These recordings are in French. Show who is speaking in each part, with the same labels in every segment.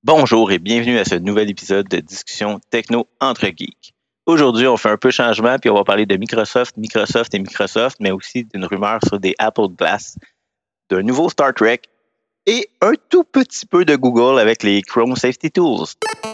Speaker 1: Bonjour et bienvenue à ce nouvel épisode de discussion techno entre geeks. Aujourd'hui, on fait un peu changement puis on va parler de Microsoft, mais aussi d'une rumeur sur des Apple Glass, d'un nouveau Star Trek et un tout petit peu de Google avec les Chrome Safety Tools.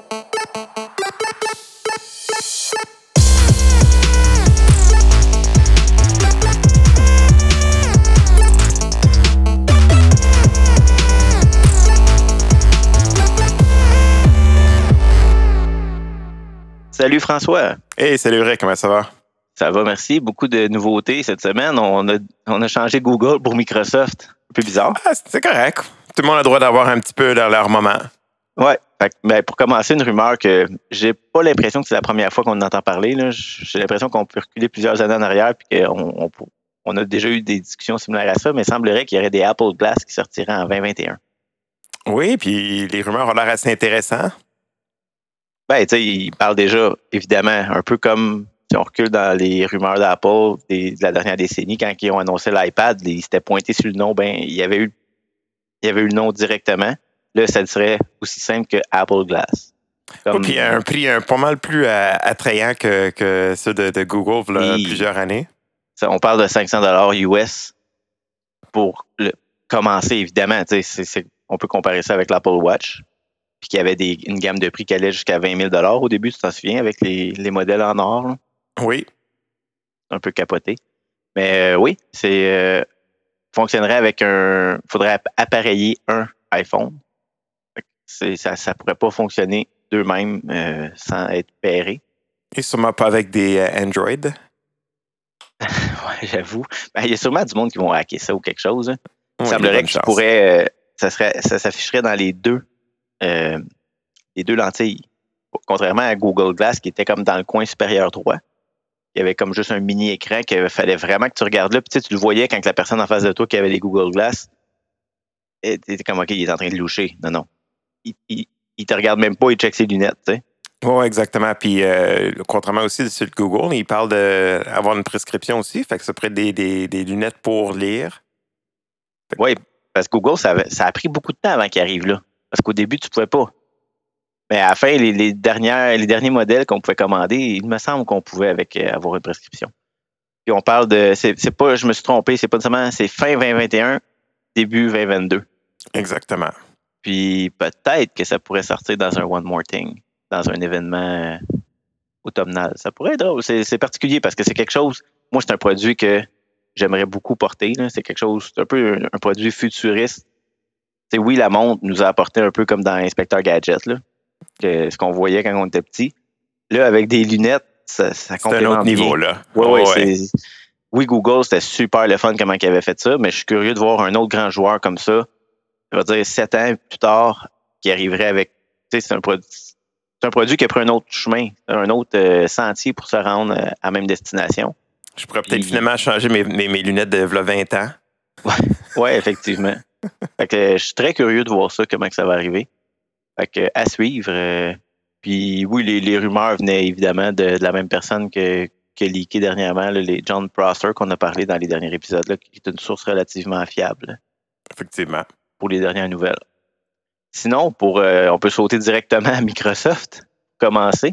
Speaker 1: Salut François.
Speaker 2: Hey, salut Rick, comment ça va?
Speaker 1: Ça va, merci. Beaucoup de nouveautés cette semaine. On a changé Google pour Microsoft. Un peu bizarre.
Speaker 2: Ah, c'est correct. Tout le monde a le droit d'avoir un petit peu leur moment.
Speaker 1: Ouais. Pour commencer, une rumeur que j'ai pas l'impression que c'est la première fois qu'on en entend parler. Là. J'ai l'impression qu'on peut reculer plusieurs années en arrière et qu'on a déjà eu des discussions similaires à ça, mais il semblerait qu'il y aurait des Apple Glass qui sortiraient en 2021.
Speaker 2: Oui, puis les rumeurs ont l'air assez intéressantes.
Speaker 1: Ben, tu sais, ils parlent déjà, évidemment, un peu comme si on recule dans les rumeurs d'Apple de la dernière décennie, quand ils ont annoncé l'iPad, ils s'étaient pointés sur le nom, il y avait eu le nom directement. Là, ça serait aussi simple que Apple Glass.
Speaker 2: Oui, puis un prix pas mal plus attrayant que ceux de Google il y a plusieurs années.
Speaker 1: On parle de 500 $ US pour commencer, évidemment. On peut comparer ça avec l'Apple Watch, puis qu'il y avait une gamme de prix qui allait jusqu'à 20 000 $ au début, tu t'en souviens, avec les modèles en or. Là.
Speaker 2: Oui.
Speaker 1: Un peu capoté. Mais oui, fonctionnerait avec faudrait appareiller un iPhone. Ça pourrait pas fonctionner d'eux-mêmes sans être pairé.
Speaker 2: Et sûrement pas avec des Android.
Speaker 1: Ouais, j'avoue. Il y a sûrement du monde qui vont hacker ça ou quelque chose. Hein. Il
Speaker 2: Oui,
Speaker 1: semblerait que tu pourrais. Ça s'afficherait dans les deux lentilles. Contrairement à Google Glass qui était comme dans le coin supérieur droit. Il y avait comme juste un mini écran qu'il fallait vraiment que tu regardes là. Puis tu le voyais quand la personne en face de toi qui avait les Google Glass. Tu étais comme OK, il est en train de loucher. Non. Il te regarde même pas, il check ses lunettes, tu sais.
Speaker 2: Oui, exactement. Puis, contrairement aussi sur Google, il parle d'avoir une prescription aussi. Fait que ça pourrait être des lunettes pour lire.
Speaker 1: Oui, parce que Google, ça a pris beaucoup de temps avant qu'il arrive là. Parce qu'au début, tu pouvais pas. Mais à la fin, les derniers modèles qu'on pouvait commander, il me semble qu'on pouvait avoir une prescription. Puis on parle de. C'est pas, je me suis trompé, c'est pas nécessairement. C'est fin 2021, début 2022.
Speaker 2: Exactement.
Speaker 1: Puis peut-être que ça pourrait sortir dans un One More Thing, dans un événement automnal. Ça pourrait être drôle. C'est particulier parce que c'est quelque chose. Moi, c'est un produit que j'aimerais beaucoup porter. Là. C'est quelque chose, c'est un peu un produit futuriste. T'sais, oui, la montre nous a apporté un peu comme dans Inspecteur Gadget, là, ce qu'on voyait quand on était petit. Là, avec des lunettes, ça
Speaker 2: C'est
Speaker 1: complémente
Speaker 2: un autre niveau,
Speaker 1: bien.
Speaker 2: là.
Speaker 1: Oui, Google, c'était super le fun comment ils avaient fait ça, mais je suis curieux de voir un autre grand joueur comme ça, je vais dire 7 ans plus tard, qui arriverait avec. C'est un produit qui a pris un autre chemin, un autre sentier pour se rendre à la même destination.
Speaker 2: Je pourrais peut-être finalement changer mes lunettes de 20 ans.
Speaker 1: Oui, effectivement. Fait que, je suis très curieux de voir ça, comment que ça va arriver. Fait que, à suivre. Puis oui, les rumeurs venaient évidemment de la même personne que leaké dernièrement, là, les John Prosser qu'on a parlé dans les derniers épisodes, là, qui est une source relativement fiable.
Speaker 2: Effectivement.
Speaker 1: Pour les dernières nouvelles. Sinon, on peut sauter directement à Microsoft, commencer.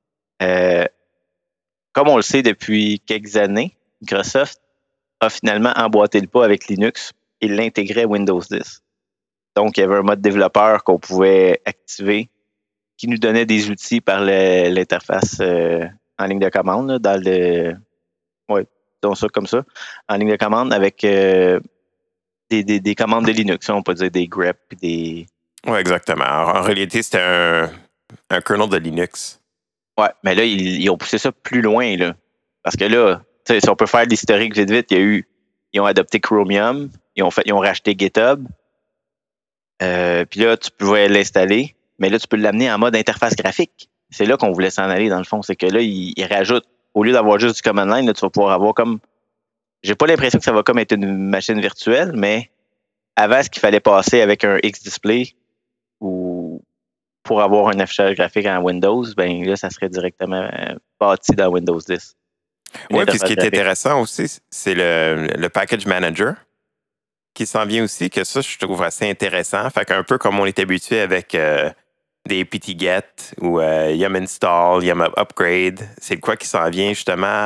Speaker 1: Comme on le sait depuis quelques années, Microsoft a finalement emboîté le pas avec Linux et l'intégrait à Windows 10. Donc, il y avait un mode développeur qu'on pouvait activer qui nous donnait des outils par l'interface en ligne de commande, là, dans le. Oui, donc ça comme ça, en ligne de commande avec des commandes de Linux. On peut dire des grep et des.
Speaker 2: Oui, exactement. En réalité, c'était un kernel de Linux.
Speaker 1: Ouais, mais là, ils ont poussé ça plus loin, là. Parce que là, si on peut faire l'historique vite, ils ont adopté Chromium, ils ont racheté GitHub. Puis là, tu pouvais l'installer, mais là, tu peux l'amener en mode interface graphique. C'est là qu'on voulait s'en aller, dans le fond. C'est que là, ils rajoutent, au lieu d'avoir juste du command line, là, tu vas pouvoir avoir comme. J'ai pas l'impression que ça va comme être une machine virtuelle, mais avant, ce qu'il fallait passer avec un X-Display ou pour avoir un affichage graphique en Windows, ben là, ça serait directement bâti dans Windows 10.
Speaker 2: Oui, puis ce qui est intéressant aussi, c'est le Package Manager qui s'en vient aussi, que ça, je trouve assez intéressant. Fait qu'un peu comme on est habitué avec des apt-get ou yum install, yum upgrade. C'est quoi qui s'en vient justement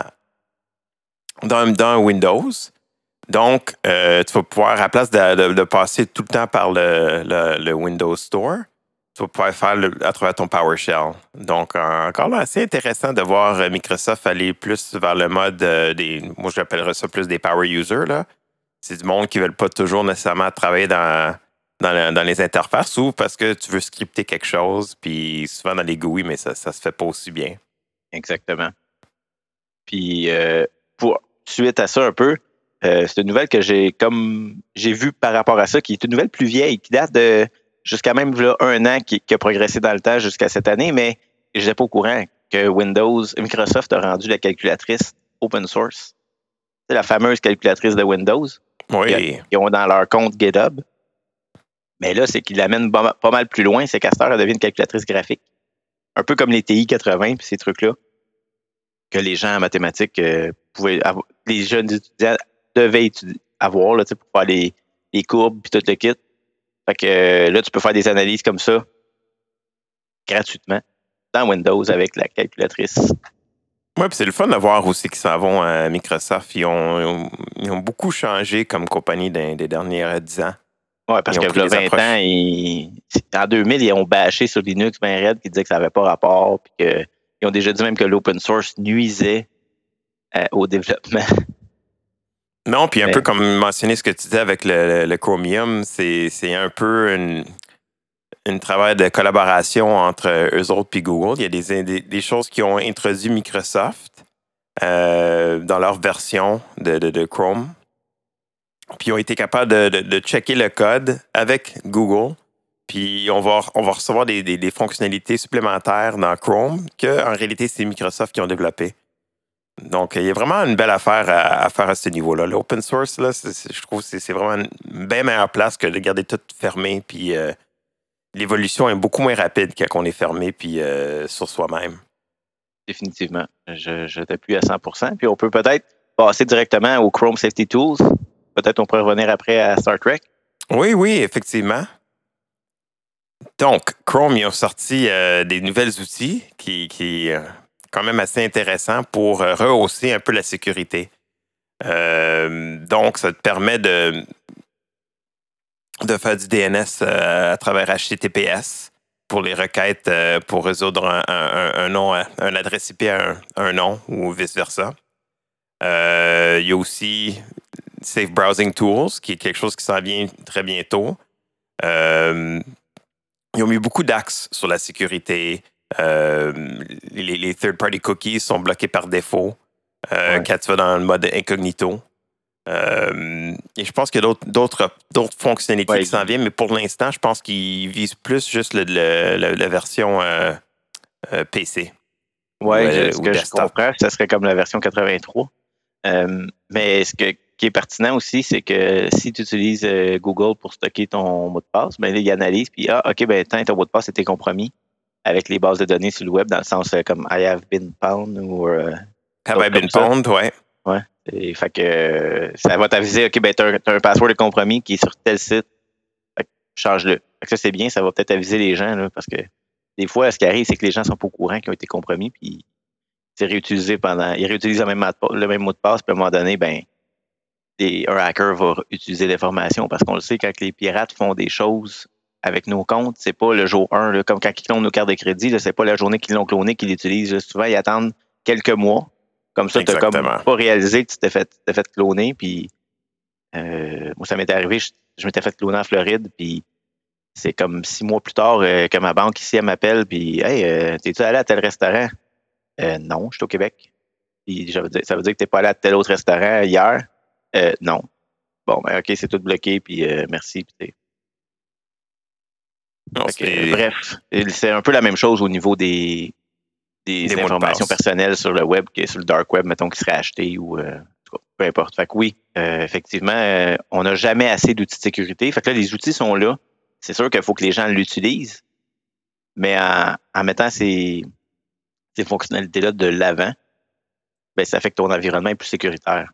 Speaker 2: dans Windows. Donc, tu vas pouvoir, à place de passer tout le temps par le Windows Store, tu vas pouvoir faire à travers ton PowerShell. Donc, encore là, assez intéressant de voir Microsoft aller plus vers le mode moi j'appellerais ça plus des power users, là. C'est du monde qui ne veulent pas toujours nécessairement travailler dans les interfaces ou parce que tu veux scripter quelque chose, puis souvent dans les GUI, mais ça se fait pas aussi bien.
Speaker 1: Exactement. Puis, pour suite à ça un peu, c'est une nouvelle que j'ai vue par rapport à ça, qui est une nouvelle plus vieille, qui date de jusqu'à même là, 1 an, qui a progressé dans le temps jusqu'à cette année, mais je n'étais pas au courant que Microsoft a rendu la calculatrice open source. C'est la fameuse calculatrice de Windows.
Speaker 2: Oui.
Speaker 1: Ils ont dans leur compte GitHub. Mais là, c'est qu'ils l'amènent pas mal plus loin. C'est qu'à cette heure, elle devient une calculatrice graphique. Un peu comme les TI 80 puis ces trucs-là, que les gens en mathématiques les jeunes étudiants devaient avoir là, pour faire les courbes puis tout le kit. Fait que là, tu peux faire des analyses comme ça gratuitement dans Windows avec la calculatrice.
Speaker 2: Oui, puis c'est le fun de voir aussi qu'ils s'en vont à Microsoft. Ils ont beaucoup changé comme compagnie dans les dernières 10 ans.
Speaker 1: Oui, parce que là, 20 ans, en 2000, ils ont bâché sur Linux bien raide, qui disaient que ça n'avait pas rapport, puis ils ont déjà dit même que l'open source nuisait au développement.
Speaker 2: Non, puis un peu comme mentionner ce que tu disais avec le Chromium, c'est un peu un travail de collaboration entre eux autres et Google. Il y a des choses qui ont introduit Microsoft dans leur version de Chrome. Puis ils ont été capables de checker le code avec Google. Puis on va recevoir des fonctionnalités supplémentaires dans Chrome que, en réalité, c'est Microsoft qui ont développé. Donc, il y a vraiment une belle affaire à faire à ce niveau-là. L'open source, là, je trouve que c'est vraiment une bien meilleure place que de garder tout fermé. Puis l'évolution est beaucoup moins rapide quand on est fermé puis sur soi-même.
Speaker 1: Définitivement. Je t'appuie à 100%. Puis on peut peut-être passer directement au Chrome Safety Tools. Peut-être on pourrait revenir après à Star Trek.
Speaker 2: Oui, effectivement. Donc, Chrome, ils ont sorti des nouvelles outils qui quand même assez intéressants pour rehausser un peu la sécurité. Donc, ça te permet de faire du DNS à travers HTTPS pour les requêtes pour résoudre un nom, un adresse IP à un nom ou vice-versa. Il y a aussi Safe Browsing Tools, qui est quelque chose qui s'en vient très bientôt. Ils ont mis beaucoup d'axes sur la sécurité. Les third-party cookies sont bloqués par défaut quand tu vas dans le mode incognito. Et je pense qu'il y a d'autres fonctionnalités qui s'en viennent, mais pour l'instant, je pense qu'ils visent plus juste la version PC.
Speaker 1: Oui, ce que je comprends, ça serait comme la version 83. Mais qui est pertinent aussi, c'est que si tu utilises Google pour stocker ton mot de passe, ben là, il analyse, puis OK, ben ton mot de passe était compromis avec les bases de données sur le web, dans le sens comme I have been pwned ou
Speaker 2: Have I been pwned, ouais.
Speaker 1: Ouais. Et fait que ça va t'aviser, OK, ben t'as un password de compromis qui est sur tel site. Fait que change-le. Fait que ça, c'est bien, ça va peut-être aviser les gens, là, parce que des fois, ce qui arrive, c'est que les gens sont pas au courant qu'ils ont été compromis, puis c'est réutilisé ils réutilisent le même mot de passe, puis à un moment donné, ben, un hacker va utiliser l'information parce qu'on le sait, quand les pirates font des choses avec nos comptes, c'est pas le jour 1, là, comme quand ils clonent nos cartes de crédit, là, c'est pas la journée qu'ils l'ont cloné qu'ils l'utilisent. Là. Souvent, ils attendent quelques mois. Comme ça, tu n'as comme pas réalisé que tu t'es fait cloner. Puis, moi, ça m'était arrivé, je m'étais fait cloner en Floride, puis c'est comme 6 mois plus tard que ma banque ici, elle m'appelle, puis « Hey, t'es-tu allé à tel restaurant? » Non, je suis au Québec. Puis ça veut dire que tu n'es pas allé à tel autre restaurant hier? Non. Bon, ben OK, c'est tout bloqué, puis merci. Bref, c'est un peu la même chose au niveau des informations personnelles sur le web que sur le dark web, mettons, qui serait acheté ou peu importe. Fait que oui, effectivement, on n'a jamais assez d'outils de sécurité. Fait que là, les outils sont là. C'est sûr qu'il faut que les gens l'utilisent, mais en mettant ces fonctionnalités-là de l'avant, ben, ça fait que ton environnement est plus sécuritaire.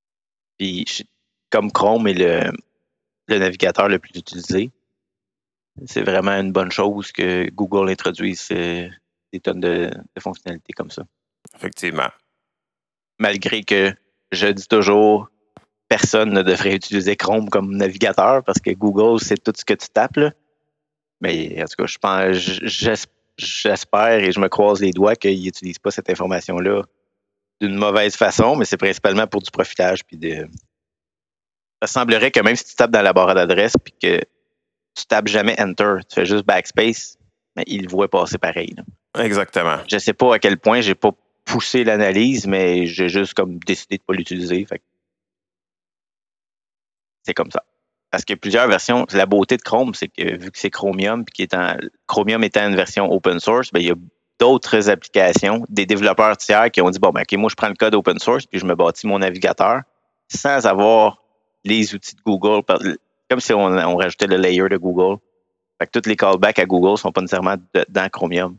Speaker 1: Puis, comme Chrome est le navigateur le plus utilisé, c'est vraiment une bonne chose que Google introduise des tonnes de fonctionnalités comme ça.
Speaker 2: Effectivement.
Speaker 1: Malgré que je dis toujours, personne ne devrait utiliser Chrome comme navigateur parce que Google, c'est tout ce que tu tapes. Là. Mais en tout cas, j'espère et je me croise les doigts qu'ils n'utilisent pas cette information-là d'une mauvaise façon, mais c'est principalement pour du profitage. Puis ça semblerait que même si tu tapes dans la barre d'adresse puis que tu tapes jamais Enter, tu fais juste Backspace, mais ils le voient passer pareil. Là.
Speaker 2: Exactement.
Speaker 1: Je sais pas à quel point j'ai pas poussé l'analyse, mais j'ai juste comme décidé de pas l'utiliser. Fait que c'est comme ça. Parce qu'il y a plusieurs versions. La beauté de Chrome, c'est que vu que c'est Chromium, puis Chromium étant une version open source, ben, il y a d'autres applications, des développeurs tiers qui ont dit, bon, ben, OK, moi, je prends le code open source, puis je me bâtis mon navigateur sans avoir les outils de Google, comme si on rajoutait le layer de Google. Fait que tous les callbacks à Google ne sont pas nécessairement dans Chromium.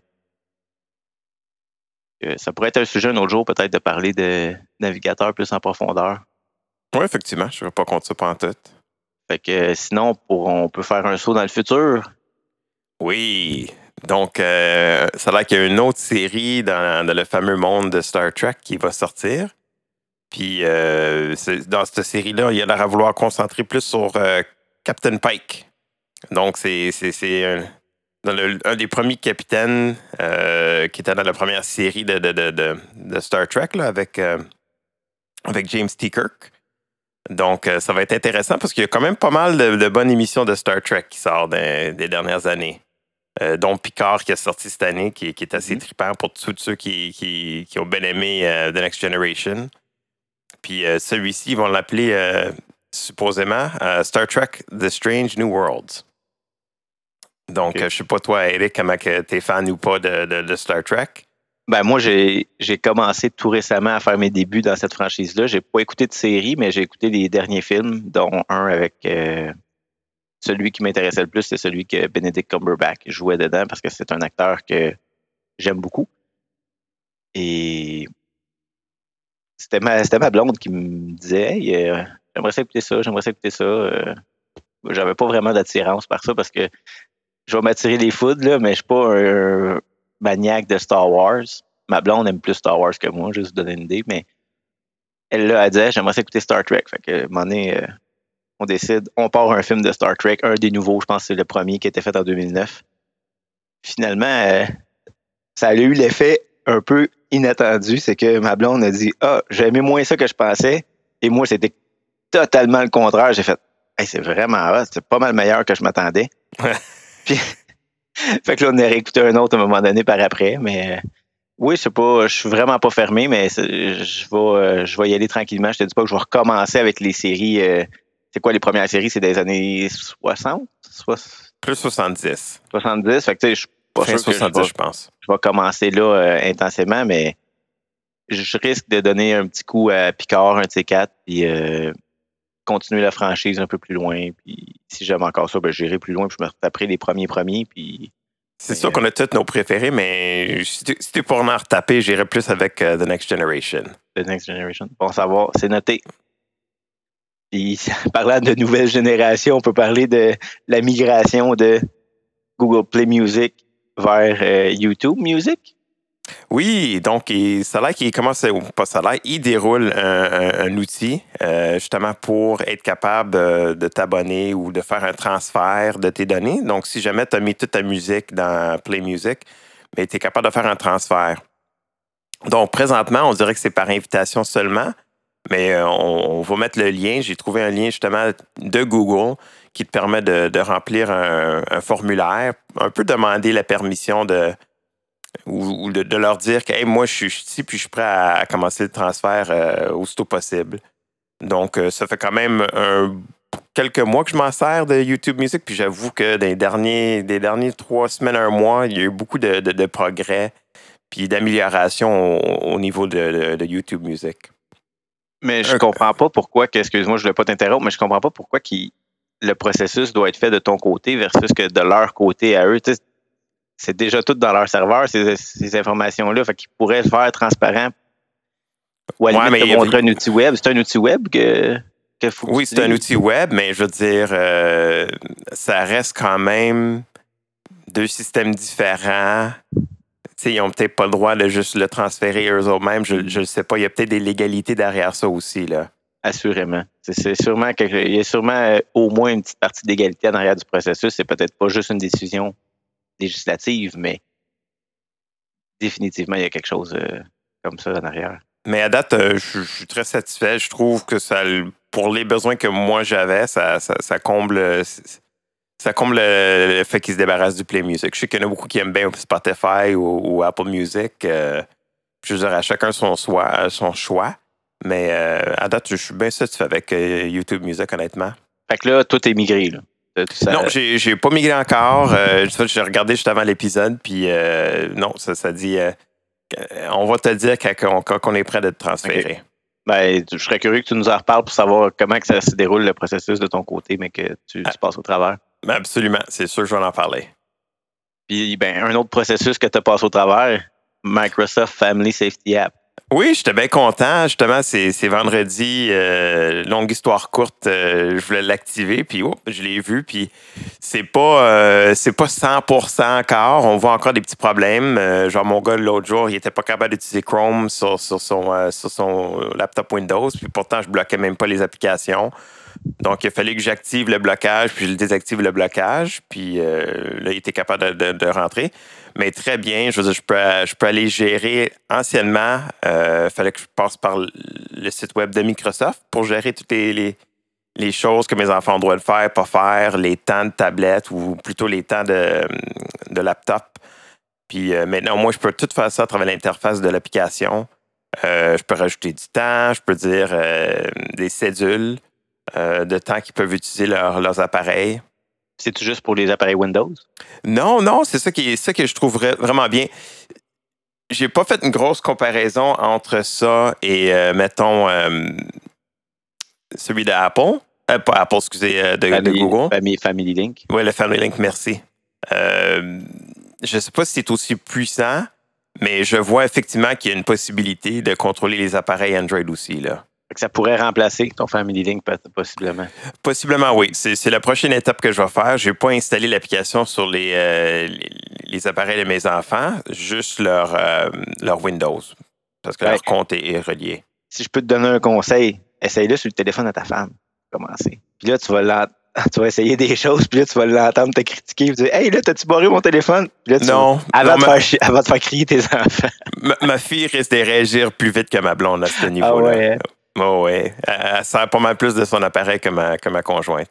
Speaker 1: Ça pourrait être un sujet un autre jour, peut-être, de parler de navigateur plus en profondeur.
Speaker 2: Oui, effectivement, je ne serais pas contre ça pantoute.
Speaker 1: Fait que sinon, on peut faire un saut dans le futur.
Speaker 2: Oui. Donc, ça a l'air qu'il y a une autre série dans le fameux monde de Star Trek qui va sortir. Puis, dans cette série-là, il a l'air à vouloir concentrer plus sur Captain Pike. Donc, c'est un des premiers capitaines qui était dans la première série de Star Trek là, avec James T. Kirk. Donc, ça va être intéressant parce qu'il y a quand même pas mal de bonnes émissions de Star Trek qui sortent des dernières années. Dont Picard qui est sorti cette année, qui est assez trippant pour tous ceux qui ont bien aimé The Next Generation. Puis celui-ci, ils vont l'appeler supposément Star Trek The Strange New Worlds. Donc, je ne sais pas toi, Eric, comment tu es fan ou pas de Star Trek.
Speaker 1: Ben moi, j'ai commencé tout récemment à faire mes débuts dans cette franchise-là. J'ai pas écouté de série, mais j'ai écouté les derniers films, dont un avec celui qui m'intéressait le plus, c'est celui que Benedict Cumberbatch jouait dedans parce que c'est un acteur que j'aime beaucoup. Et c'était ma blonde qui me disait hey, j'aimerais ça écouter ça, j'aimerais ça écouter ça. J'avais pas vraiment d'attirance par ça parce que je vais m'attirer les foudres, là, mais je suis pas un maniaque de Star Wars. Ma blonde aime plus Star Wars que moi, juste vous donner une idée, mais elle, là, elle disait j'aimerais ça écouter Star Trek. Fait que, à un moment donné, on décide, on part un film de Star Trek, un des nouveaux, je pense que c'est le premier qui a été fait en 2009. Finalement, ça a eu l'effet un peu inattendu, c'est que ma blonde a dit « Ah, j'ai aimé moins ça que je pensais. » Et moi, c'était totalement le contraire. J'ai fait hey, « C'est vraiment hot, c'est pas mal meilleur que je m'attendais. » Puis, fait que là, on a réécouté un autre à un moment donné par après, mais oui, je suis vraiment pas fermé, mais je vais y aller tranquillement. Je te dis pas que je vais recommencer avec les séries. C'est quoi les premières séries? C'est des années 60?
Speaker 2: Plus 70.
Speaker 1: 70. Fait que tu sais, je suis pas sûr
Speaker 2: 70, je pense.
Speaker 1: Je vais commencer là intensément, mais je risque de donner un petit coup à Picard, un de ces quatre, puis continuer la franchise un peu plus loin. Puis si j'aime encore ça, ben, j'irai plus loin, puis je me retaperai les premiers, puis...
Speaker 2: C'est sûr qu'on a tous nos préférés, mais si tu es pour en retaper, j'irais plus avec The Next Generation.
Speaker 1: The Next Generation. Bon savoir, c'est noté. Puis, parlant de nouvelle génération, on peut parler de la migration de Google Play Music vers YouTube Music.
Speaker 2: Oui, donc ça a l'air qu'il commence, pas ça a l'air, il déroule un outil justement pour être capable de t'abonner ou de faire un transfert de tes données. Donc, si jamais tu as mis toute ta musique dans Play Music, tu es capable de faire un transfert. Donc, présentement, on dirait que c'est par invitation seulement, mais on va mettre le lien. J'ai trouvé un lien justement de Google qui te permet de remplir un formulaire, un peu demander la permission ou de leur dire que hey, moi, je suis ici puis je suis prêt à commencer le transfert aussitôt possible. Donc, ça fait quand même quelques mois que je m'en sers de YouTube Music, puis j'avoue que des derniers 3 semaines, 1 mois, il y a eu beaucoup de progrès puis d'amélioration au niveau de YouTube Music.
Speaker 1: Mais je comprends pas pourquoi, excuse-moi, je ne voulais pas t'interrompre, mais je comprends pas pourquoi le processus doit être fait de ton côté versus que de leur côté à eux. Tu sais, c'est déjà tout dans leur serveur, ces informations-là. Fait qu'ils pourraient le faire transparent. Ou à la limite, te montrer un outil web. C'est un outil web que... qu'il faut que
Speaker 2: Oui,
Speaker 1: tu
Speaker 2: c'est un
Speaker 1: utilises.
Speaker 2: outil web, mais je veux dire, ça reste quand même 2 systèmes différents. T'sais, ils n'ont peut-être pas le droit de juste le transférer eux-mêmes. Je ne sais pas. Il y a peut-être des légalités derrière ça aussi, là.
Speaker 1: Assurément. C'est sûrement il y a sûrement au moins une petite partie d'égalité en arrière du processus. C'est peut-être pas juste une décision législative, mais définitivement, il y a quelque chose comme ça en arrière.
Speaker 2: Mais à date, je suis très satisfait. Je trouve que pour les besoins que moi j'avais, ça comble. Ça comble le fait qu'ils se débarrassent du Play Music. Je sais qu'il y en a beaucoup qui aiment bien Spotify ou Apple Music. Je veux dire, à chacun son choix. Mais à date, je suis bien satisfait avec YouTube Music, honnêtement.
Speaker 1: Fait que là, tout est migré, là.
Speaker 2: Non, j'ai pas migré encore. J'ai regardé juste avant l'épisode, puis non, ça dit on va te dire quand on est prêt de te transférer.
Speaker 1: Okay. Ben, je serais curieux que tu nous en reparles pour savoir comment que ça se déroule le processus de ton côté, mais que tu passes au travers.
Speaker 2: Ben absolument, c'est sûr que je vais en parler.
Speaker 1: Puis, ben, un autre processus que tu as passé au travers, Microsoft Family Safety App.
Speaker 2: Oui, j'étais bien content. Justement, c'est vendredi. Longue histoire courte, je voulais l'activer, puis je l'ai vu, puis c'est pas 100% encore. On voit encore des petits problèmes. Genre, mon gars, l'autre jour, il était pas capable d'utiliser Chrome sur son laptop Windows, puis pourtant, je bloquais même pas les applications. Donc, il a fallu que j'active le blocage, puis je le désactive le blocage. Puis là, il était capable de rentrer. Mais très bien, je veux dire, je peux aller gérer. Anciennement, il fallait que je passe par le site web de Microsoft pour gérer toutes les choses que mes enfants ont le droit de faire, pas faire, les temps de tablette ou plutôt les temps de laptop. Puis maintenant, moi, je peux tout faire ça à travers l'interface de l'application. Je peux rajouter du temps, je peux dire des cédules de temps qu'ils peuvent utiliser leurs appareils.
Speaker 1: C'est-tu juste pour les appareils Windows?
Speaker 2: Non, c'est ça que je trouverais vraiment bien. J'ai pas fait une grosse comparaison entre ça et, mettons, celui d'Apple. Pas Apple, excusez, de Google.
Speaker 1: Family Link.
Speaker 2: Oui, le Family Link, merci. Je sais pas si c'est aussi puissant, mais je vois effectivement qu'il y a une possibilité de contrôler les appareils Android aussi, là.
Speaker 1: Ça pourrait remplacer ton Family Link, possiblement.
Speaker 2: Possiblement, oui. C'est la prochaine étape que je vais faire. Je n'ai pas installé l'application sur les appareils de mes enfants, juste leur Windows, parce que leur compte est relié.
Speaker 1: Si je peux te donner un conseil, essaye-le sur le téléphone de ta femme. Commencer. Puis là, tu vas essayer des choses, puis là, tu vas l'entendre te critiquer, puis dire « Hey, là, t'as-tu barré mon téléphone? » Puis là, elle va te faire crier tes enfants.
Speaker 2: Ma fille risque de réagir plus vite que ma blonde à ce niveau-là.
Speaker 1: Ah ouais.
Speaker 2: Oh ouais. Elle sert pas mal plus de son appareil que ma conjointe.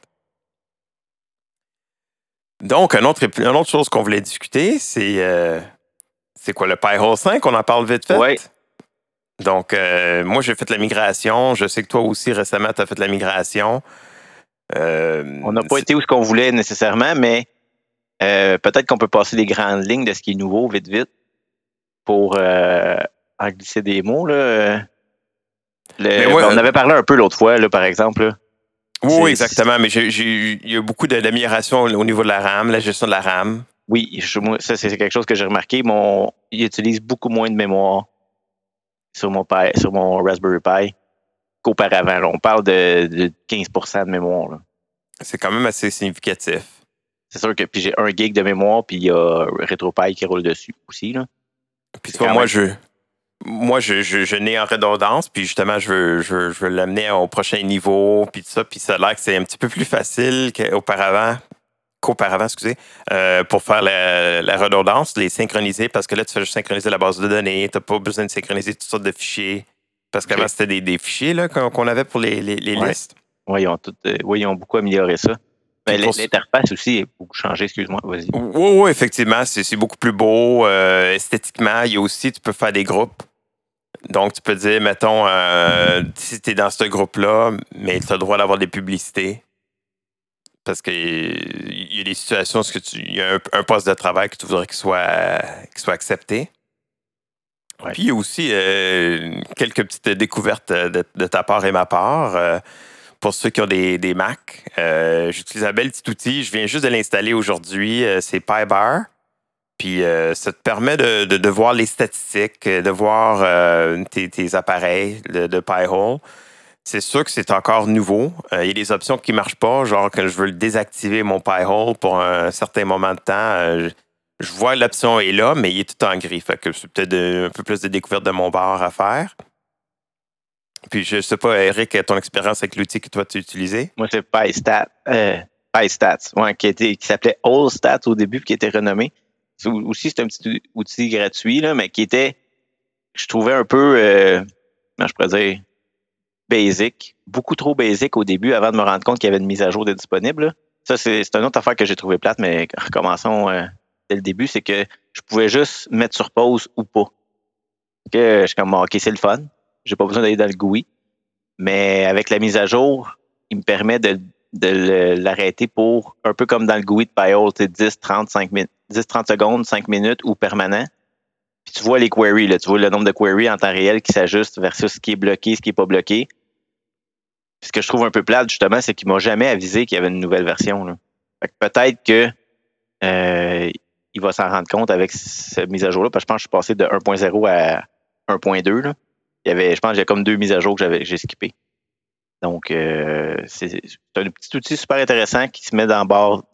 Speaker 2: Donc, une autre chose qu'on voulait discuter, c'est quoi, le Pi-hole 5? On en parle vite fait?
Speaker 1: Oui.
Speaker 2: Donc, moi, j'ai fait la migration. Je sais que toi aussi, récemment, tu as fait la migration.
Speaker 1: On n'a pas été où ce qu'on voulait nécessairement, mais peut-être qu'on peut passer les grandes lignes de ce qui est nouveau, vite, pour en glisser des mots, là. On avait parlé un peu l'autre fois, là, par exemple. Là.
Speaker 2: Oui, exactement. Mais il y a beaucoup d'améliorations au niveau de la RAM, la gestion de la RAM.
Speaker 1: Oui, ça, c'est quelque chose que j'ai remarqué. Il utilise beaucoup moins de mémoire sur mon Raspberry Pi qu'auparavant. Là. On parle de 15% de mémoire. Là.
Speaker 2: C'est quand même assez significatif.
Speaker 1: C'est sûr que puis j'ai 1 gig de mémoire, puis il y a RetroPie qui roule dessus aussi. Là.
Speaker 2: Puis toi, moi, je n'ai en redondance, puis justement, je veux l'amener au prochain niveau, puis tout ça, puis ça a l'air que c'est un petit peu plus facile qu'auparavant, pour faire la redondance, les synchroniser, parce que là, tu fais juste synchroniser la base de données, tu n'as pas besoin de synchroniser toutes sortes de fichiers, parce qu'avant, c'était des fichiers là, qu'on avait pour les listes.
Speaker 1: Oui, ils ont beaucoup amélioré ça. Mais l'interface aussi est beaucoup changée, excuse-moi, vas-y.
Speaker 2: Oui, effectivement, c'est beaucoup plus beau. Esthétiquement, il y a aussi, tu peux faire des groupes. Donc, tu peux dire, mettons, si tu es dans ce groupe-là, mais tu as le droit d'avoir des publicités. Parce qu'il y a des situations où il y a un poste de travail que tu voudrais qu'il soit accepté. Ouais. Puis, il y a aussi quelques petites découvertes de ta part et ma part. Pour ceux qui ont des Mac, j'utilise un bel petit outil. Je viens juste de l'installer aujourd'hui. C'est PyBar. Puis ça te permet de voir les statistiques, de voir tes appareils de Pi-hole. c'est sûr que c'est encore nouveau. Il y a des options qui ne marchent pas, genre que je veux désactiver mon Pi-hole pour un certain moment de temps. Je vois l'option est là, mais il est tout en gris. Fait que c'est peut-être un peu plus de découverte de mon bar à faire. Puis je sais pas, Eric, ton expérience avec l'outil que toi tu as utilisé?
Speaker 1: Moi, c'est PyStats, ouais, qui s'appelait AllStats au début, puis qui était renommé. Aussi, c'est un petit outil gratuit, là, mais qui était, je trouvais un peu, comment je pourrais dire, basic, beaucoup trop basic au début avant de me rendre compte qu'il y avait une mise à jour de disponible. Là. Ça, c'est une autre affaire que j'ai trouvé plate, mais recommençons dès le début, c'est que je pouvais juste mettre sur pause ou pas. Que je suis comme, OK, c'est le fun. J'ai pas besoin d'aller dans le GUI. Mais avec la mise à jour, il me permet de l'arrêter pour, un peu comme dans le GUI de Pyol, 10, 30 secondes, 5 minutes ou permanent. Puis tu vois les queries, là, tu vois le nombre de queries en temps réel qui s'ajuste versus ce qui est bloqué, ce qui n'est pas bloqué. Puis ce que je trouve un peu plate, justement, c'est qu'il ne m'a jamais avisé qu'il y avait une nouvelle version. Là. Fait que peut-être que il va s'en rendre compte avec cette mise à jour-là, parce que je pense que je suis passé de 1.0 à 1.2. Là. Je pense qu'il y a comme 2 mises à jour que j'ai skippées. Donc, c'est un petit outil super intéressant qui se met dans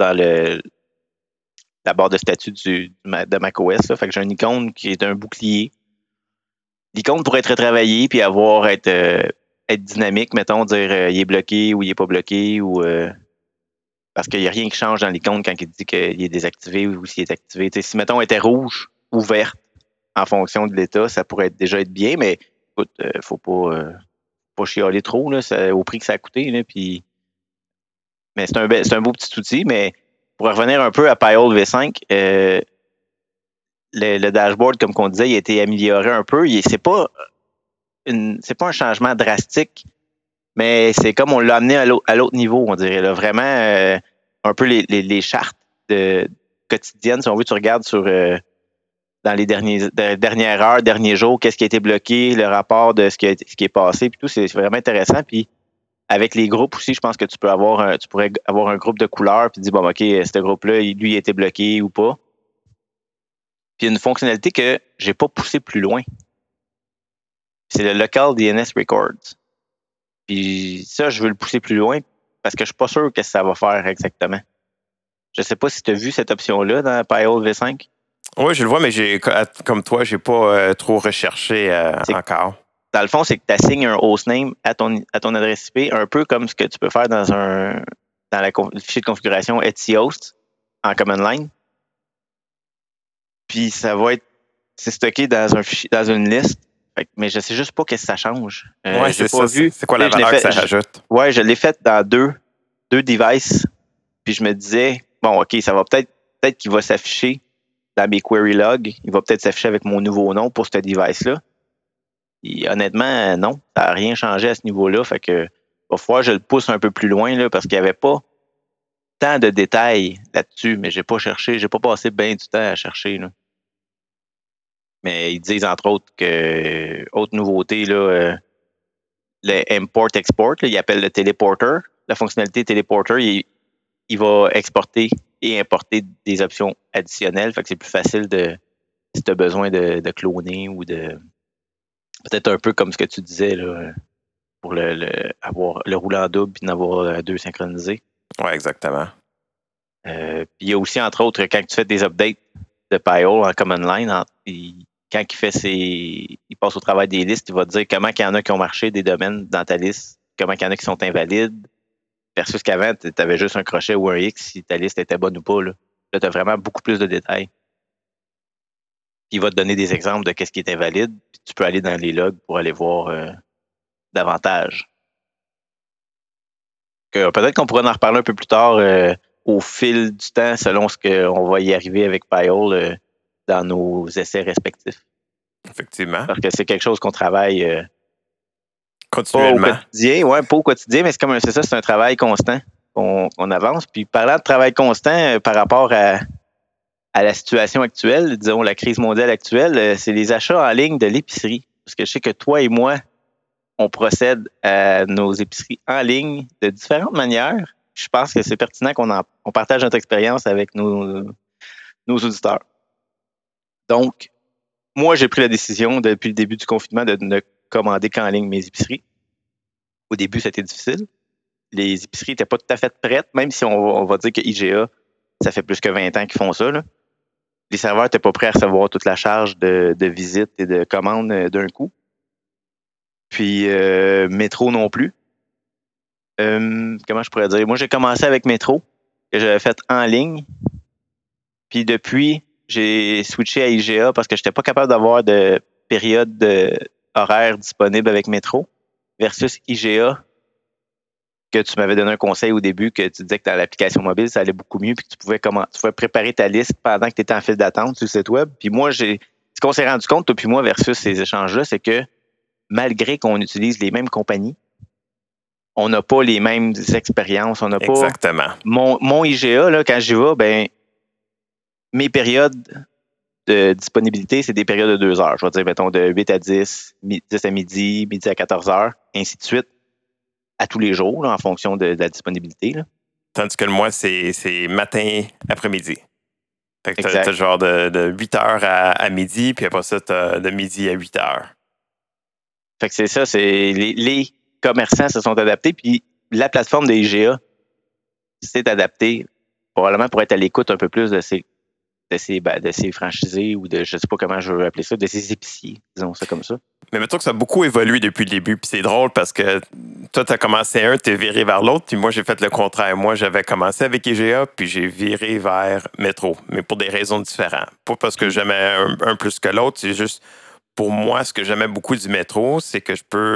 Speaker 1: la barre de statut de macOS. Là. Fait que j'ai une icône qui est un bouclier. L'icône pourrait être retravaillée puis être dynamique, mettons, dire il est bloqué ou il n'est pas bloqué ou parce qu'il n'y a rien qui change dans l'icône quand il dit qu'il est désactivé ou s'il est activé. T'sais, si, mettons, il était rouge ou verte en fonction de l'état, ça pourrait déjà être bien, mais écoute, faut pas chialer trop, là, au prix que ça a coûté. Là, puis... Mais c'est un beau petit outil, mais pour revenir un peu à Pyol V5, le dashboard, comme on disait, il a été amélioré un peu. C'est pas un changement drastique, mais c'est comme on l'a amené à l'autre niveau, on dirait. Là. Vraiment, un peu les chartes quotidiennes, si on veut, tu regardes dans les dernières heures, derniers jours, qu'est-ce qui a été bloqué, le rapport de ce qui est passé, puis tout, c'est vraiment intéressant. Puis avec les groupes aussi, je pense que tu pourrais avoir un groupe de couleurs puis dire, bon, OK, ce groupe-là, lui, il a été bloqué ou pas. Puis une fonctionnalité que j'ai pas poussée plus loin. C'est le Local DNS Records. Puis ça, je veux le pousser plus loin parce que je suis pas sûr que ça va faire exactement. Je sais pas si tu as vu cette option-là dans Pyol V5.
Speaker 2: Oui, je le vois, mais comme toi, j'ai pas trop recherché encore.
Speaker 1: Dans le fond, c'est que tu assignes un hostname à ton adresse IP, un peu comme ce que tu peux faire dans le fichier de configuration etchost en command line. Puis c'est stocké dans un fichier, dans une liste. Mais je sais juste pas qu'est-ce que ça change.
Speaker 2: Oui, c'est ça. C'est quoi la valeur que ça rajoute?
Speaker 1: Oui, je l'ai fait dans deux devices. Puis je me disais, bon, OK, ça va peut-être qu'il va s'afficher dans mes query logs. Il va peut-être s'afficher avec mon nouveau nom pour ce device-là. Et honnêtement, non, ça n'a rien changé à ce niveau-là. Fait que va falloir que je le pousse un peu plus loin là, parce qu'il n'y avait pas tant de détails là-dessus, mais j'ai pas passé bien du temps à chercher. Là. Mais ils disent entre autres que autre nouveauté, là, le import-export, ils appellent le téléporter. La fonctionnalité téléporter, il va exporter et importer des options additionnelles. Fait que c'est plus facile si tu as besoin de cloner ou de. Peut-être un peu comme ce que tu disais là, pour avoir le roulant double et d'en avoir deux synchronisés.
Speaker 2: Oui, exactement.
Speaker 1: Puis il y a aussi, entre autres, quand tu fais des updates de Pyol en command line, quand il passe au travail des listes, il va te dire comment il y en a qui ont marché des domaines dans ta liste, comment il y en a qui sont invalides, versus qu'avant, tu avais juste un crochet ou un X si ta liste était bonne ou pas. Là, tu as vraiment beaucoup plus de détails. Puis il va te donner des exemples de ce qui est invalide, puis tu peux aller dans les logs pour aller voir davantage. Peut-être qu'on pourrait en reparler un peu plus tard au fil du temps, selon ce qu'on va y arriver avec Pyol dans nos essais respectifs.
Speaker 2: Effectivement.
Speaker 1: Parce que c'est quelque chose qu'on travaille
Speaker 2: continuellement.
Speaker 1: Pas au quotidien, pas au quotidien, mais c'est un travail constant qu'on avance. Puis parlant de travail constant par rapport à la situation actuelle, disons la crise mondiale actuelle, c'est les achats en ligne de l'épicerie. Parce que je sais que toi et moi, on procède à nos épiceries en ligne de différentes manières. Je pense que c'est pertinent qu'on partage notre expérience avec nos auditeurs. Donc, moi, j'ai pris la décision depuis le début du confinement de ne commander qu'en ligne mes épiceries. Au début, c'était difficile. Les épiceries n'étaient pas tout à fait prêtes, même si on va dire que IGA, ça fait plus que 20 ans qu'ils font ça. Là. Les serveurs n'étaient pas prêts à recevoir toute la charge de visite et de commandes d'un coup. Puis Métro non plus. Comment je pourrais dire? Moi, j'ai commencé avec Métro, que j'avais fait en ligne. Puis depuis, j'ai switché à IGA parce que je n'étais pas capable d'avoir de période horaire disponible avec Métro versus IGA, que tu m'avais donné un conseil au début, que tu disais que dans l'application mobile, ça allait beaucoup mieux, puis que tu pouvais préparer ta liste pendant que tu étais en file d'attente sur le site web. Puis moi, ce qu'on s'est rendu compte, toi puis moi, versus ces échanges-là, c'est que malgré qu'on utilise les mêmes compagnies, on n'a pas les mêmes expériences. On n'a pas.
Speaker 2: Exactement.
Speaker 1: Mon IGA, là, quand j'y vais, ben, mes périodes de disponibilité, c'est des périodes de 2 heures. Je vais dire, mettons, de 8 à 10, 10 à midi, midi à 14 heures, ainsi de suite, à tous les jours, là, en fonction de la disponibilité. Là.
Speaker 2: Tandis que moi, c'est matin, après-midi. Fait que t'as genre de 8 heures à midi, puis après ça, t'as de midi à 8 heures.
Speaker 1: Fait que c'est ça, les commerçants se sont adaptés, puis la plateforme de IGA s'est adaptée probablement pour être à l'écoute un peu plus de ces franchisés ou de, je sais pas comment je veux appeler ça, de ces épiciers, disons ça comme ça.
Speaker 2: Mais mettons que ça a beaucoup évolué depuis le début, puis c'est drôle parce que toi, tu as commencé un, tu es viré vers l'autre, puis moi, j'ai fait le contraire. Moi, j'avais commencé avec IGA, puis j'ai viré vers Métro, mais pour des raisons différentes. Pas parce que j'aimais un plus que l'autre, c'est juste, pour moi, ce que j'aimais beaucoup du Métro, c'est que je peux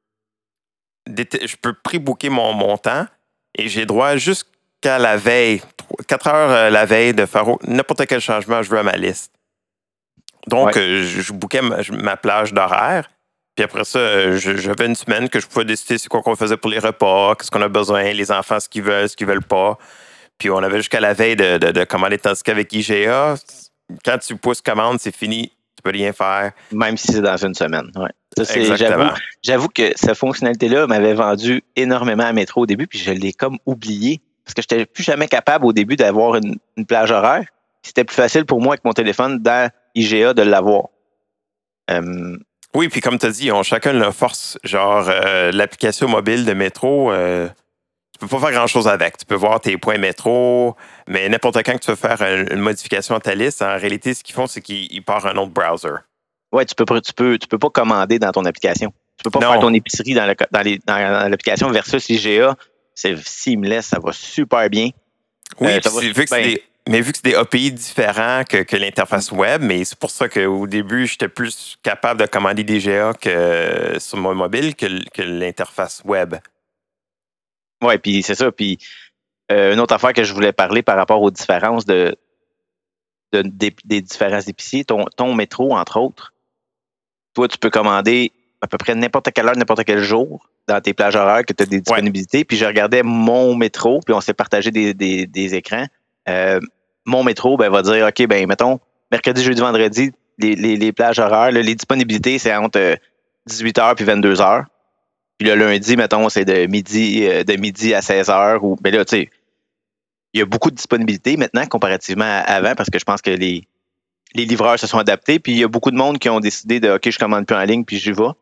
Speaker 2: pré-booker mon temps et j'ai droit jusqu'à la veille, 4 heures la veille, de faire n'importe quel changement je veux à ma liste. Donc, je bookais ma plage d'horaire. Puis après ça, j'avais une semaine que je pouvais décider c'est quoi qu'on faisait pour les repas, qu'est-ce qu'on a besoin, les enfants, ce qu'ils veulent pas. Puis on avait jusqu'à la veille de commander. Tandis qu'avec IGA, quand tu pousses commande, c'est fini. Tu peux rien faire.
Speaker 1: Même si c'est dans une semaine. Ouais.
Speaker 2: Exactement.
Speaker 1: J'avoue que cette fonctionnalité-là m'avait vendu énormément à Métro au début, puis je l'ai comme oublié. Parce que je n'étais plus jamais capable au début d'avoir une plage horaire. C'était plus facile pour moi avec mon téléphone dans IGA de l'avoir.
Speaker 2: Oui, puis comme tu as dit, on chacun leur force. Genre, l'application mobile de Métro, tu peux pas faire grand-chose avec. Tu peux voir tes points Métro, mais n'importe quand que tu veux faire une modification à ta liste, en réalité, ce qu'ils font, c'est qu'ils partent un autre browser.
Speaker 1: Oui, tu peux pas commander dans ton application. Tu peux pas faire ton épicerie dans l'application versus IGA. C'est seamless, ça va super bien.
Speaker 2: Oui, mais vu que c'est des API différents que l'interface web, mais c'est pour ça qu'au début, j'étais plus capable de commander des GA sur mon mobile que l'interface web.
Speaker 1: Oui, puis c'est ça. Puis une autre affaire que je voulais parler par rapport aux différences des différents épiciers, ton Métro, entre autres, toi, tu peux commander à peu près n'importe quelle heure, n'importe quel jour dans tes plages horaires que tu as des disponibilités. Puis je regardais mon Métro, puis on s'est partagé des écrans. Mon Métro va dire, OK, mettons, mercredi, jeudi, vendredi, les plages horaires, là, les disponibilités, c'est entre 18h puis 22h. Puis le lundi, mettons, c'est de midi à 16h. Mais là, tu sais, il y a beaucoup de disponibilité maintenant comparativement à avant parce que je pense que les livreurs se sont adaptés. Puis il y a beaucoup de monde qui ont décidé de, OK, je commande plus en ligne, puis j'y vais.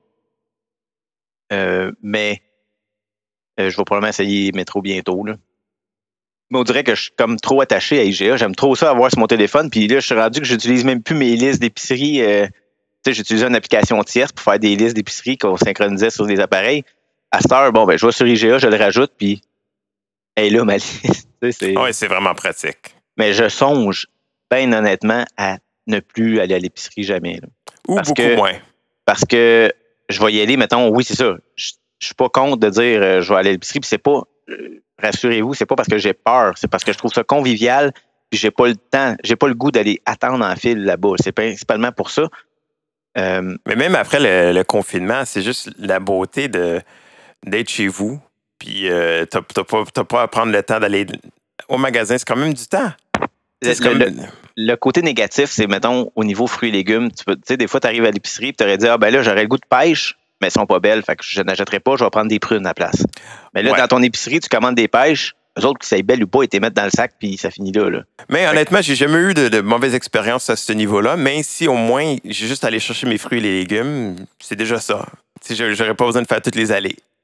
Speaker 1: Mais je vais probablement essayer Métro bientôt, là. Mais on dirait que je suis comme trop attaché à IGA. J'aime trop ça avoir sur mon téléphone. Puis là, je suis rendu que j'utilise même plus mes listes d'épicerie. J'utilisais une application tierce pour faire des listes d'épicerie qu'on synchronisait sur des appareils. À cette heure, je vais sur IGA, je le rajoute, puis hey, là, ma liste.
Speaker 2: Oui, c'est vraiment pratique.
Speaker 1: Mais je songe, bien honnêtement, à ne plus aller à l'épicerie jamais. Là.
Speaker 2: Ou beaucoup moins.
Speaker 1: Parce que je vais y aller, mettons, oui, c'est ça. Je suis pas contre de dire je vais aller à l'épicerie, puis c'est pas... rassurez-vous, c'est pas parce que j'ai peur, c'est parce que je trouve ça convivial, puis j'ai pas le temps, j'ai pas le goût d'aller attendre en file là-bas. C'est principalement pour ça.
Speaker 2: Mais même après le confinement, c'est juste la beauté d'être chez vous, puis t'as pas à prendre le temps d'aller au magasin. C'est quand même du temps.
Speaker 1: Le côté négatif, c'est, mettons, au niveau fruits et légumes, tu sais, des fois, tu arrives à l'épicerie et tu aurais dit, là, j'aurais le goût de pêche, mais elles sont pas belles, fait que je n'achèterai pas, je vais prendre des prunes à la place. Mais là, dans ton épicerie, tu commandes des pêches, eux autres, que c'est belle ou pas, ils te mettent dans le sac, puis ça finit là.
Speaker 2: Mais honnêtement, j'ai jamais eu de mauvaise expérience à ce niveau-là, mais si au moins, j'ai juste allé chercher mes fruits et les légumes, c'est déjà ça. J'aurais pas besoin de faire toutes les allées.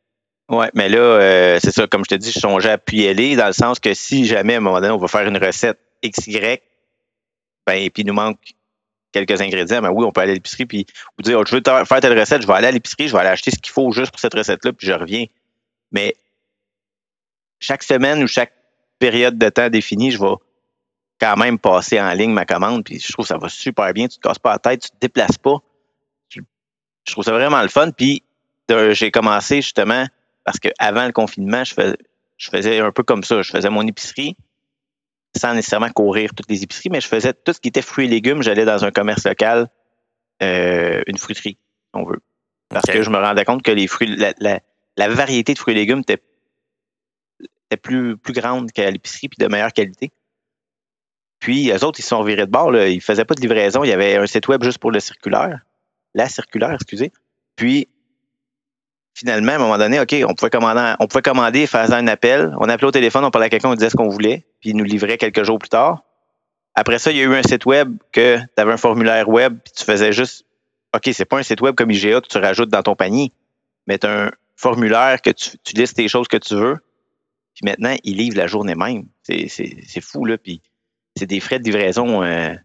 Speaker 1: Ouais, mais là, c'est ça, comme je te dis, je songeais à PLA dans le sens que si jamais, à un moment donné, on va faire une recette XY, ben, puis il nous manque quelques ingrédients, ben oui, on peut aller à l'épicerie, puis vous dire, oh, je veux faire telle recette, je vais aller à l'épicerie, je vais aller acheter ce qu'il faut juste pour cette recette-là, puis je reviens. Mais chaque semaine ou chaque période de temps définie, je vais quand même passer en ligne ma commande, puis je trouve que ça va super bien, tu te casses pas la tête, tu te déplaces pas. Je trouve ça vraiment le fun, puis j'ai commencé justement, parce qu'avant le confinement, je faisais un peu comme ça, je faisais mon épicerie, sans nécessairement courir toutes les épiceries, mais je faisais tout ce qui était fruits et légumes, j'allais dans un commerce local, une fruiterie, si on veut. Parce que je me rendais compte que les fruits, la variété de fruits et légumes était plus grande qu'à l'épicerie, puis de meilleure qualité. Puis, eux autres, ils se sont revirés de bord. Là. Ils ne faisaient pas de livraison. Il y avait un site web juste pour le circulaire. La circulaire, excusez. Puis, finalement, à un moment donné, OK, on pouvait commander, faire un appel. On appelait au téléphone, on parlait à quelqu'un, on disait ce qu'on voulait, puis il nous livrait quelques jours plus tard. Après ça, il y a eu un site web que tu avais un formulaire web, puis tu faisais juste OK, c'est pas un site web comme IGA que tu rajoutes dans ton panier, mais tu as un formulaire que tu listes tes choses que tu veux, puis maintenant, il livre la journée même. C'est fou, là. Puis c'est des frais de livraison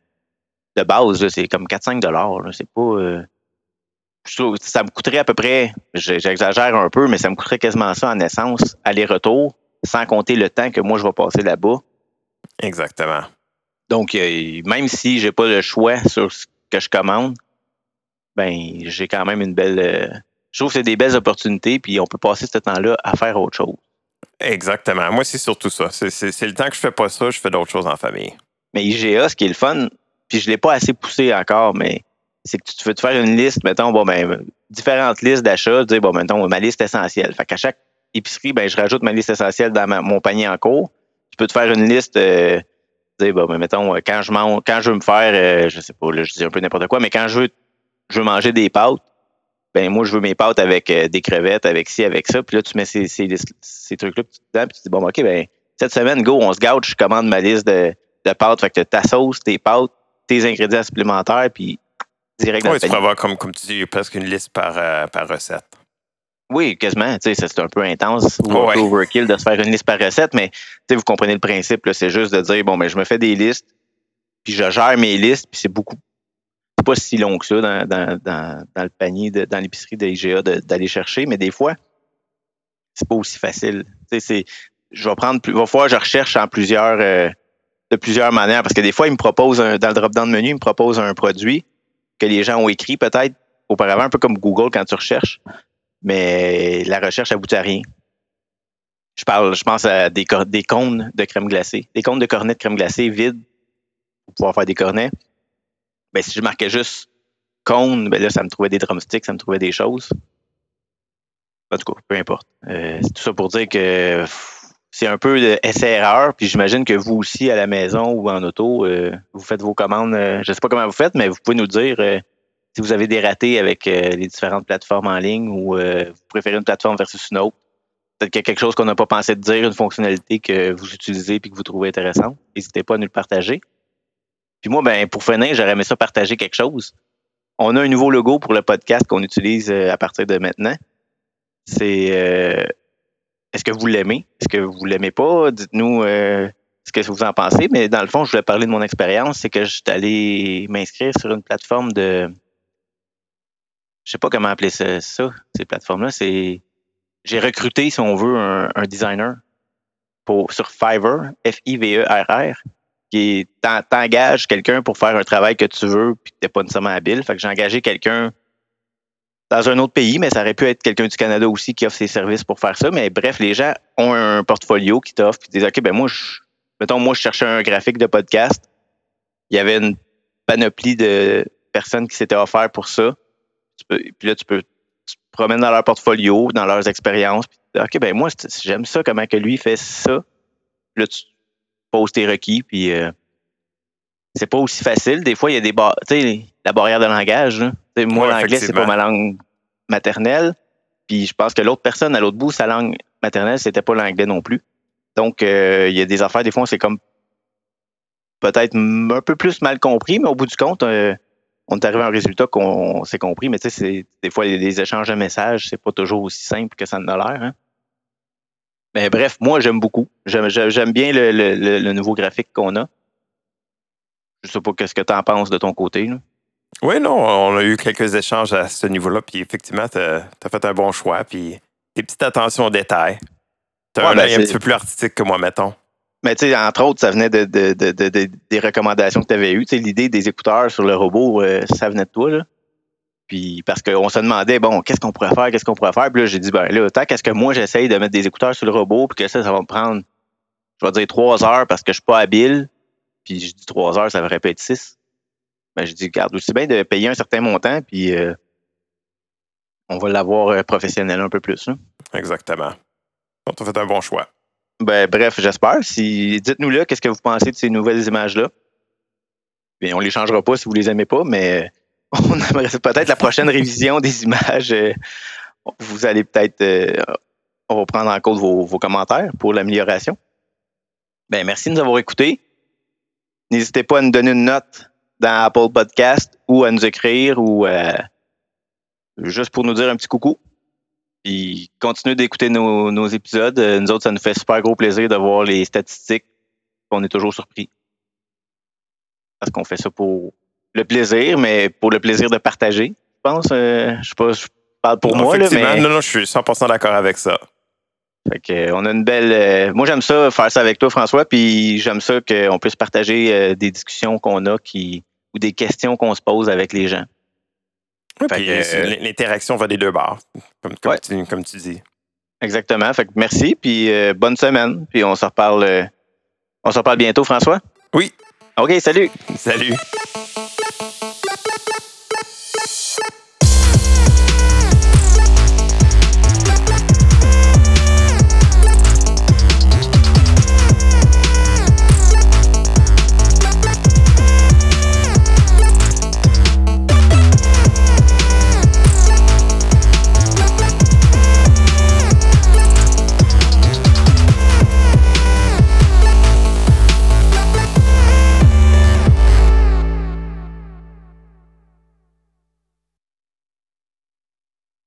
Speaker 1: de base, là, c'est comme 4-5 $. C'est pas. Je trouve ça me coûterait à peu près, j'exagère un peu, mais ça me coûterait quasiment ça en essence, aller-retour, sans compter le temps que moi je vais passer là-bas.
Speaker 2: Exactement.
Speaker 1: Donc, même si j'ai pas le choix sur ce que je commande, ben j'ai quand même une belle. Je trouve que c'est des belles opportunités, puis on peut passer ce temps-là à faire autre chose.
Speaker 2: Exactement. Moi, c'est surtout ça. C'est le temps que je fais pas ça, je fais d'autres choses en famille.
Speaker 1: Mais IGA, ce qui est le fun, puis je l'ai pas assez poussé encore, mais c'est que tu veux te faire une liste, mettons, bon, ben, différentes listes d'achats, dire, bon, mettons, ma liste essentielle. Fait qu'à chaque épicerie, ben, je rajoute ma liste essentielle dans mon panier en cours. Tu peux te faire une liste, dire, bon, ben, mettons, quand je veux me faire, je sais pas, là, je dis un peu n'importe quoi, mais quand je veux manger des pâtes, ben, moi, je veux mes pâtes avec des crevettes, avec ci, avec ça. Puis là, tu mets ces trucs-là dedans, puis tu dis, bon, OK, ben, cette semaine, go, on se gâte, je commande ma liste de pâtes. Fait que ta sauce, tes pâtes, tes ingrédients supplémentaires, puis direct dans le
Speaker 2: Oui, tu
Speaker 1: panier.
Speaker 2: pourrais avoir, comme tu dis, presque une liste par recette.
Speaker 1: Oui, quasiment. Tu sais, c'est un peu intense ou un peu overkill de se faire une liste par recette, mais tu sais, vous comprenez le principe. C'est juste de dire, bon, ben, je me fais des listes, puis je gère mes listes, puis c'est pas si long que ça dans le panier, dans l'épicerie d'IGA d'aller chercher, mais des fois, c'est pas aussi facile. Tu sais, je vais prendre, il va falloir que je recherche de plusieurs manières, parce que des fois, ils me proposent, dans le drop-down menu, ils me proposent un produit que les gens ont écrit peut-être auparavant, un peu comme Google quand tu recherches, mais la recherche aboutit à rien. Je pense à des cônes de crème glacée, des cônes de cornets de crème glacée vides pour pouvoir faire des cornets. Ben, si je marquais juste cône, ben là, ça me trouvait des drumsticks, ça me trouvait des choses. En tout cas, peu importe. C'est tout ça pour dire que c'est un peu de essai-erreur, puis j'imagine que vous aussi, à la maison ou en auto, vous faites vos commandes. Je ne sais pas comment vous faites, mais vous pouvez nous dire si vous avez des ratés avec les différentes plateformes en ligne ou vous préférez une plateforme versus une autre. Peut-être qu'il y a quelque chose qu'on n'a pas pensé de dire, une fonctionnalité que vous utilisez et que vous trouvez intéressante. N'hésitez pas à nous le partager. Puis moi, ben, pour finir, j'aurais aimé ça partager quelque chose. On a un nouveau logo pour le podcast qu'on utilise à partir de maintenant. C'est est-ce que vous l'aimez? Est-ce que vous l'aimez pas? Dites-nous ce que vous en pensez. Mais dans le fond, je voulais parler de mon expérience. C'est que je suis allé m'inscrire sur une plateforme de. Je sais pas comment appeler ça ces plateformes-là. J'ai recruté, si on veut, un designer sur Fiverr, Fiverr, qui t'engage quelqu'un pour faire un travail que tu veux puis que tu n'es pas nécessairement habile. Fait que j'ai engagé quelqu'un dans un autre pays, mais ça aurait pu être quelqu'un du Canada aussi qui offre ses services pour faire ça. Mais bref, les gens ont un portfolio qui t'offre puis disent OK, ben moi, moi, je cherchais un graphique de podcast. Il y avait une panoplie de personnes qui s'étaient offertes pour ça. Puis là, tu te promènes dans leur portfolio, dans leurs expériences. Puis, OK, ben moi, j'aime ça, comment que lui fait ça. Puis là, tu poses tes requis, puis c'est pas aussi facile. Des fois, il y a tu sais, la barrière de langage. Là. Moi, l'anglais, c'est pas ma langue maternelle. Puis je pense que l'autre personne à l'autre bout, sa langue maternelle, c'était pas l'anglais non plus. Donc, il y a des affaires, des fois, c'est comme peut-être un peu plus mal compris, mais au bout du compte, on est arrivé à un résultat qu'on s'est compris. Mais tu sais, des fois, les échanges de messages, c'est pas toujours aussi simple que ça en a l'air. Hein? Mais bref, moi, j'aime beaucoup. J'aime bien le nouveau graphique qu'on a. Je sais pas qu'est-ce que tu en penses de ton côté. Là.
Speaker 2: Oui, non, on a eu quelques échanges à ce niveau-là, puis effectivement, tu as fait un bon choix, puis des petites attentions aux détails. Tu as un œil un petit peu plus artistique que moi, mettons.
Speaker 1: Mais tu sais, entre autres, ça venait des recommandations que tu avais eues. Tu sais, l'idée des écouteurs sur le robot, ça venait de toi, là. Puis parce qu'on se demandait, bon, qu'est-ce qu'on pourrait faire? Puis là, j'ai dit, ben là, tant qu'à ce que moi, j'essaye de mettre des écouteurs sur le robot, puis que ça va me prendre, je vais dire 3 heures parce que je suis pas habile. Puis je dis 3 heures, ça devrait pas être 6. Ben, je dis, regarde, aussi bien de payer un certain montant, puis on va l'avoir professionnel un peu plus. Là.
Speaker 2: Exactement. Donc, tu as fait un bon choix.
Speaker 1: Ben, bref, j'espère. Dites-nous là, qu'est-ce que vous pensez de ces nouvelles images-là? Bien, on les changera pas si vous les aimez pas, mais on aimerait peut-être la prochaine révision des images. Vous allez peut-être, on va prendre en compte vos commentaires pour l'amélioration. Ben, merci de nous avoir écoutés. N'hésitez pas à nous donner une note dans Apple Podcast ou à nous écrire ou juste pour nous dire un petit coucou. Puis continuez d'écouter nos épisodes. Nous autres, ça nous fait super gros plaisir de voir les statistiques. On est toujours surpris. Parce qu'on fait ça pour le plaisir, mais pour le plaisir de partager, je pense. Je sais pas, je parle pour moi. Là, mais...
Speaker 2: Non, je suis 100% d'accord avec ça.
Speaker 1: Fait que, on a une belle. Moi, j'aime ça, faire ça avec toi, François, puis j'aime ça qu'on puisse partager des discussions qu'on a ou des questions qu'on se pose avec les gens.
Speaker 2: L'interaction va des deux bords, comme tu dis.
Speaker 1: Exactement. Fait que merci, puis bonne semaine. Puis on se reparle bientôt, François?
Speaker 2: Oui.
Speaker 1: OK, salut.
Speaker 2: Salut.